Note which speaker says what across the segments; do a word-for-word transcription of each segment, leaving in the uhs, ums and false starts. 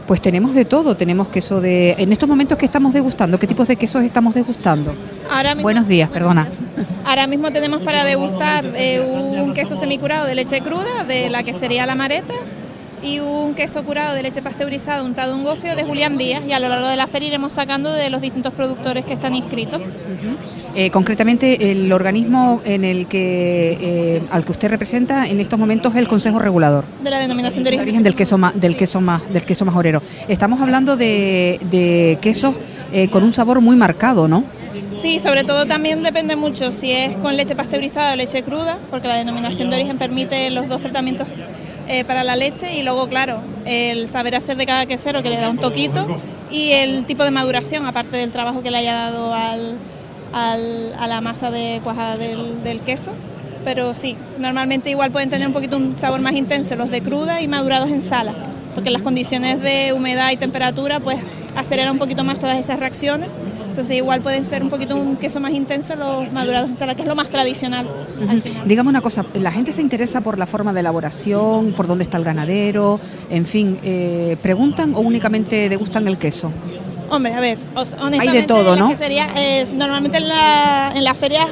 Speaker 1: Pues tenemos de todo, tenemos queso de... En estos momentos, ¿qué estamos degustando? ¿Qué tipos de quesos estamos degustando?
Speaker 2: Ahora mismo,
Speaker 1: Buenos días, perdona.
Speaker 2: Ahora mismo tenemos para degustar eh, un queso semicurado de leche cruda, de la quesería La Mareta, y un queso curado de leche pasteurizada untado en gofio de Julián Díaz, y a lo largo de la feria iremos sacando de los distintos productores que están inscritos.
Speaker 1: Uh-huh. Eh, concretamente, el organismo en el que eh, al que usted representa en estos momentos es el Consejo Regulador
Speaker 2: De la denominación de origen,
Speaker 1: origen del queso ma, del queso más del queso majorero. Estamos hablando de, de quesos eh, con un sabor muy marcado, ¿no?
Speaker 2: Sí, sobre todo también depende mucho si es con leche pasteurizada o leche cruda, porque la denominación de origen permite los dos tratamientos eh, para la leche, y luego, claro, el saber hacer de cada quesero, que le da un toquito, y el tipo de maduración, aparte del trabajo que le haya dado al, al, a la masa de cuajada del, del queso. Pero sí, normalmente igual pueden tener un poquito un sabor más intenso los de cruda y madurados en sala, porque las condiciones de humedad y temperatura pues aceleran un poquito más todas esas reacciones. Entonces igual pueden ser un poquito un queso más intenso los madurados en sala, que es lo más tradicional.
Speaker 1: Uh-huh. Dígame una cosa, ¿la gente se interesa por la forma de elaboración, por dónde está el ganadero, en fin, eh, preguntan o únicamente degustan el queso?
Speaker 2: Hombre, a ver, honestamente,
Speaker 1: hay de todo, ¿no?
Speaker 2: Que sería, eh, normalmente en la, en las ferias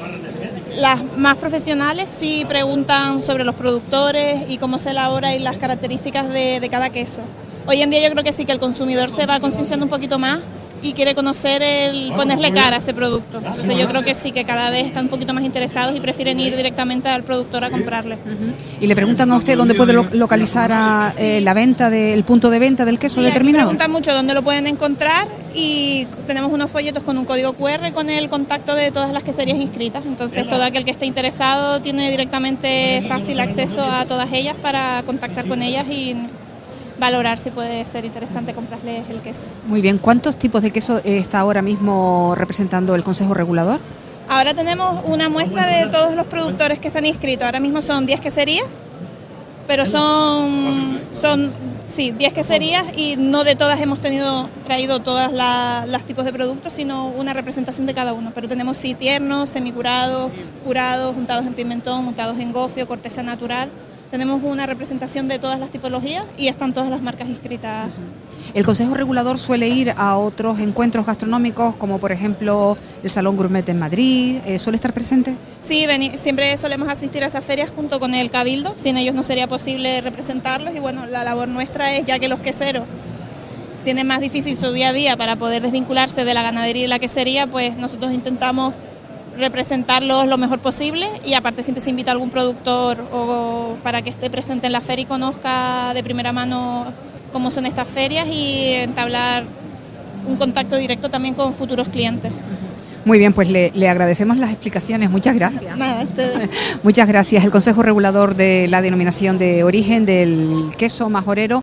Speaker 2: las más profesionales sí preguntan sobre los productores y cómo se elabora y las características de, de cada queso. Hoy en día yo creo que sí, que el consumidor se va concienciando un poquito más y quiere conocer, el ponerle cara a ese producto. Entonces yo creo que sí, que cada vez están un poquito más interesados y prefieren ir directamente al productor a comprarle.
Speaker 1: Uh-huh. ¿Y le preguntan a usted dónde puede lo- localizar a, eh, la venta, de, el punto de venta del queso
Speaker 2: Sí,
Speaker 1: determinado?
Speaker 2: Preguntan mucho dónde lo pueden encontrar, y tenemos unos folletos con un código cu erre con el contacto de todas las queserías inscritas. Entonces todo aquel que esté interesado tiene directamente fácil acceso a todas ellas para contactar con ellas y valorar si puede ser interesante comprarles el queso.
Speaker 1: Muy bien, ¿cuántos tipos de queso está ahora mismo representando el Consejo Regulador?
Speaker 2: Ahora tenemos una muestra de todos los productores que están inscritos. Ahora mismo son diez queserías, pero son, son sí, diez queserías, y no de todas hemos tenido traído todas la, las tipos de productos, sino una representación de cada uno. Pero tenemos sí tiernos, semicurados, curados, untados en pimentón, untados en gofio, corteza natural. Tenemos una representación de todas las tipologías y están todas las marcas inscritas.
Speaker 1: El Consejo Regulador suele ir a otros encuentros gastronómicos, como por ejemplo el Salón Gourmet en Madrid, eh, ¿suele estar presente?
Speaker 2: Sí, vení, siempre solemos asistir a esas ferias junto con el Cabildo, sin ellos no sería posible representarlos, y bueno, la labor nuestra es, ya que los queseros tienen más difícil su día a día para poder desvincularse de la ganadería y la quesería, pues nosotros intentamos representarlos lo mejor posible, y aparte siempre se invita a algún productor o para que esté presente en la feria y conozca de primera mano cómo son estas ferias, y entablar un contacto directo también con futuros clientes.
Speaker 1: Muy bien, pues le, le agradecemos las explicaciones, muchas gracias.
Speaker 2: Nada, ustedes.
Speaker 1: Muchas gracias. El Consejo Regulador de la denominación de origen del queso majorero